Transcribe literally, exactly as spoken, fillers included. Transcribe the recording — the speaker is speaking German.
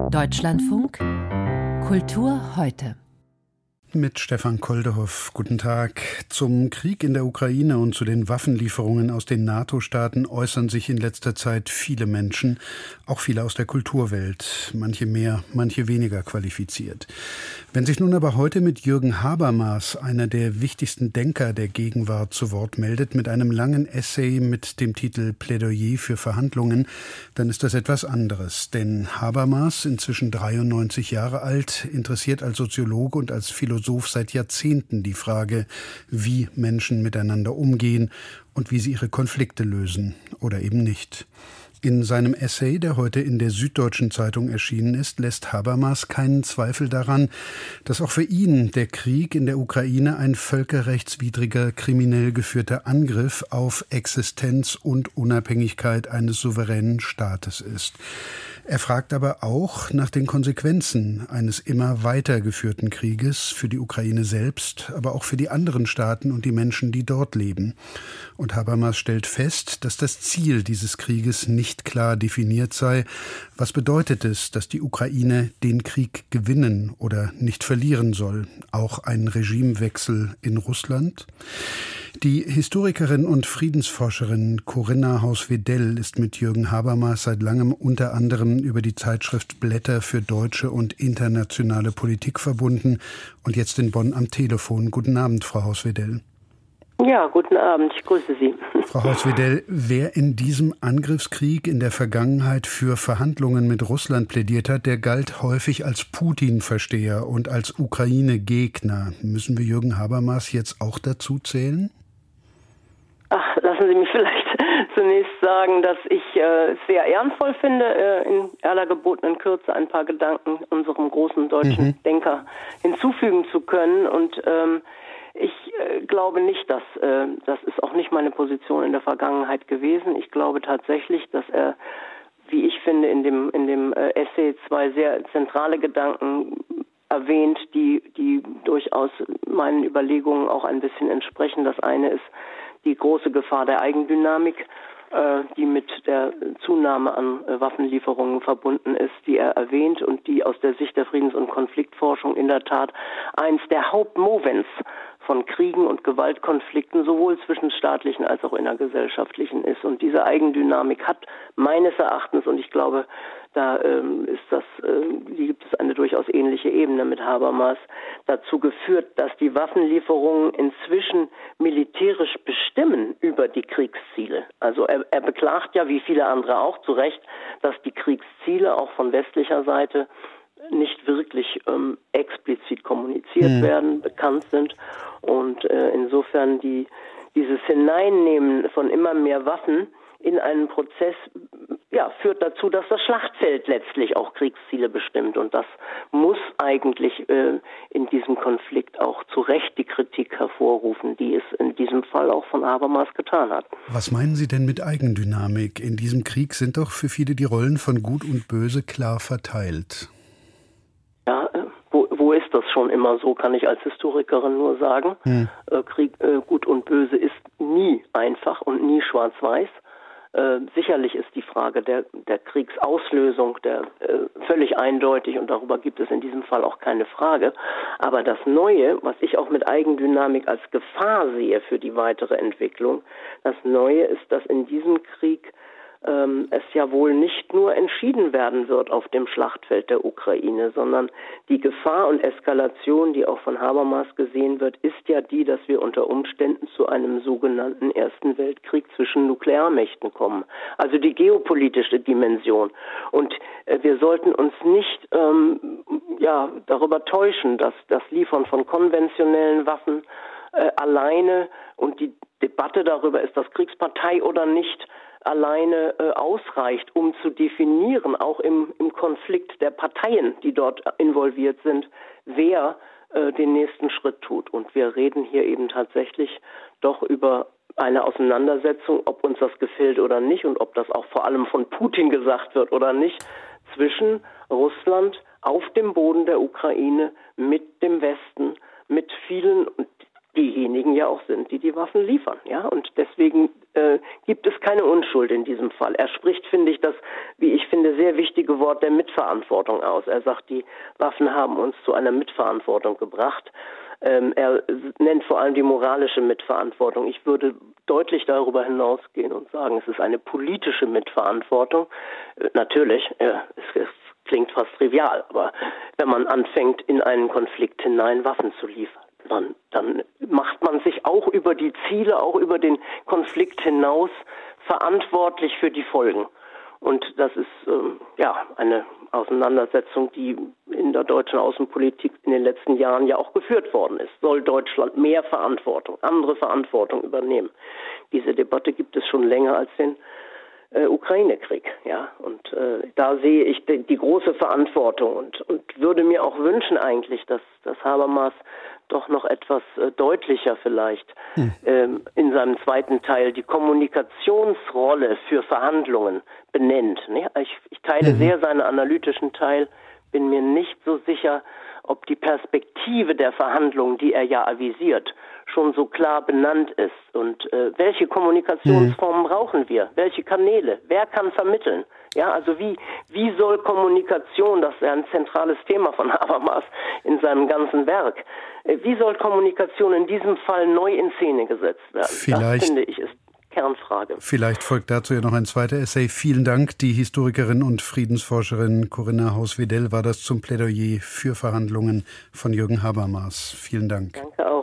Deutschlandfunk Kultur heute. Mit Stefan Koldehoff. Guten Tag. Zum Krieg in der Ukraine und zu den Waffenlieferungen aus den NATO-Staaten äußern sich in letzter Zeit viele Menschen, auch viele aus der Kulturwelt, manche mehr, manche weniger qualifiziert. Wenn sich nun aber heute mit Jürgen Habermas, einer der wichtigsten Denker der Gegenwart, zu Wort meldet, mit einem langen Essay mit dem Titel Plädoyer für Verhandlungen, dann ist das etwas anderes. Denn Habermas, inzwischen dreiundneunzig Jahre alt, interessiert als Soziologe und als Philosoph seit Jahrzehnten die Frage, wie Menschen miteinander umgehen und wie sie ihre Konflikte lösen oder eben nicht. In seinem Essay, der heute in der Süddeutschen Zeitung erschienen ist, lässt Habermas keinen Zweifel daran, dass auch für ihn der Krieg in der Ukraine ein völkerrechtswidriger, kriminell geführter Angriff auf Existenz und Unabhängigkeit eines souveränen Staates ist. Er fragt aber auch nach den Konsequenzen eines immer weitergeführten Krieges für die Ukraine selbst, aber auch für die anderen Staaten und die Menschen, die dort leben. Und Habermas stellt fest, dass das Ziel dieses Krieges nicht klar definiert sei. Was bedeutet es, dass die Ukraine den Krieg gewinnen oder nicht verlieren soll? Auch ein Regimewechsel in Russland? Die Historikerin und Friedensforscherin Corinna Haus-Wedell ist mit Jürgen Habermas seit langem unter anderem über die Zeitschrift Blätter für deutsche und internationale Politik verbunden und jetzt in Bonn am Telefon. Guten Abend, Frau Haus-Wedell. Ja, guten Abend, ich grüße Sie. Frau Haus-Wedell, wer in diesem Angriffskrieg in der Vergangenheit für Verhandlungen mit Russland plädiert hat, der galt häufig als Putin-Versteher und als Ukraine-Gegner. Müssen wir Jürgen Habermas jetzt auch dazu zählen? Ach, lassen Sie mich vielleicht zunächst sagen, dass ich äh, es sehr ehrenvoll finde, äh, in aller gebotenen Kürze ein paar Gedanken unserem großen deutschen mhm. Denker hinzufügen zu können. Und ähm, ich äh, glaube nicht, dass, äh, das ist auch nicht meine Position in der Vergangenheit gewesen. Ich glaube tatsächlich, dass er, wie ich finde, in dem, in dem äh, Essay zwei sehr zentrale Gedanken erwähnt, die, die durchaus meinen Überlegungen auch ein bisschen entsprechen. Das eine ist die große Gefahr der Eigendynamik, äh, die mit der Zunahme an äh, Waffenlieferungen verbunden ist, die er erwähnt und die aus der Sicht der Friedens- und Konfliktforschung in der Tat eins der Hauptmovens von Kriegen und Gewaltkonflikten sowohl zwischenstaatlichen als auch innergesellschaftlichen ist. Und diese Eigendynamik hat meines Erachtens, und ich glaube, da ähm, ist das, äh, gibt es eine durchaus ähnliche Ebene mit Habermas, dazu geführt, dass die Waffenlieferungen inzwischen militärisch bestimmen über die Kriegsziele. Also er, er beklagt ja, wie viele andere auch, zu Recht, dass die Kriegsziele auch von westlicher Seite nicht wirklich ähm, explizit kommuniziert mhm. werden, bekannt sind und äh, insofern die, dieses Hineinnehmen von immer mehr Waffen in einen Prozess ja, führt dazu, dass das Schlachtfeld letztlich auch Kriegsziele bestimmt und das muss eigentlich äh, in diesem Konflikt auch zu Recht die Kritik hervorrufen, die es in diesem Fall auch von Habermas getan hat. Was meinen Sie denn mit Eigendynamik? In diesem Krieg sind doch für viele die Rollen von Gut und Böse klar verteilt. Ja, äh, wo, wo ist das schon immer so, kann ich als Historikerin nur sagen. Hm. Äh, Krieg, äh, Gut und Böse ist nie einfach und nie schwarz-weiß. Äh, sicherlich ist die Frage der, der Kriegsauslösung der, äh, völlig eindeutig und darüber gibt es in diesem Fall auch keine Frage. Aber das Neue, was ich auch mit Eigendynamik als Gefahr sehe für die weitere Entwicklung, das Neue ist, dass in diesem Krieg ähm, es ja wohl nicht nur entschieden werden wird auf dem Schlachtfeld der Ukraine, sondern die Gefahr und Eskalation, die auch von Habermas gesehen wird, ist ja die, dass wir unter Umständen zu einem sogenannten Ersten Weltkrieg zwischen Nuklearmächten kommen. Also die geopolitische Dimension. Und äh, wir sollten uns nicht ähm, ja, darüber täuschen, dass das Liefern von konventionellen Waffen äh, alleine und die Debatte darüber, ist das Kriegspartei oder nicht, alleine äh, ausreicht, um zu definieren, auch im, im Konflikt der Parteien, die dort involviert sind, wer äh, den nächsten Schritt tut. Und wir reden hier eben tatsächlich doch über eine Auseinandersetzung, ob uns das gefällt oder nicht und ob das auch vor allem von Putin gesagt wird oder nicht, zwischen Russland auf dem Boden der Ukraine mit dem Westen, mit vielen, diejenigen ja auch sind, die die Waffen liefern. Ja? Und deswegen äh, gibt es keine Unschuld in diesem Fall. Er spricht, finde ich, das, wie ich finde, sehr wichtige Wort der Mitverantwortung aus. Er sagt, die Waffen haben uns zu einer Mitverantwortung gebracht. Ähm, er nennt vor allem die moralische Mitverantwortung. Ich würde deutlich darüber hinausgehen und sagen, es ist eine politische Mitverantwortung. Äh, natürlich, äh, es, es klingt fast trivial, aber wenn man anfängt, in einen Konflikt hinein Waffen zu liefern, dann, dann macht man sich auch über die Ziele, auch über den Konflikt hinaus verantwortlich für die Folgen. Und das ist ähm, ja eine Auseinandersetzung, die in der deutschen Außenpolitik in den letzten Jahren ja auch geführt worden ist. Soll Deutschland mehr Verantwortung, andere Verantwortung übernehmen? Diese Debatte gibt es schon länger als den äh, Ukraine-Krieg. Ja? Und äh, da sehe ich die, die große Verantwortung und, und würde mir auch wünschen eigentlich, dass, dass Habermas doch noch etwas äh, deutlicher vielleicht hm. ähm, in seinem zweiten Teil die Kommunikationsrolle für Verhandlungen benennt. Ne? Ich, ich teile mhm. sehr seinen analytischen Teil, bin mir nicht so sicher, ob die Perspektive der Verhandlungen, die er ja avisiert, schon so klar benannt ist. Und äh, welche Kommunikationsformen mhm. brauchen wir? Welche Kanäle? Wer kann vermitteln? Ja, also wie, wie soll Kommunikation, das ist ja ein zentrales Thema von Habermas in seinem ganzen Werk, wie soll Kommunikation in diesem Fall neu in Szene gesetzt werden? Vielleicht, das finde ich ist Kernfrage. Vielleicht folgt dazu ja noch ein zweiter Essay. Vielen Dank. Die Historikerin und Friedensforscherin Corinna Haus-Wedell war das zum Plädoyer für Verhandlungen von Jürgen Habermas. Vielen Dank. Danke auch.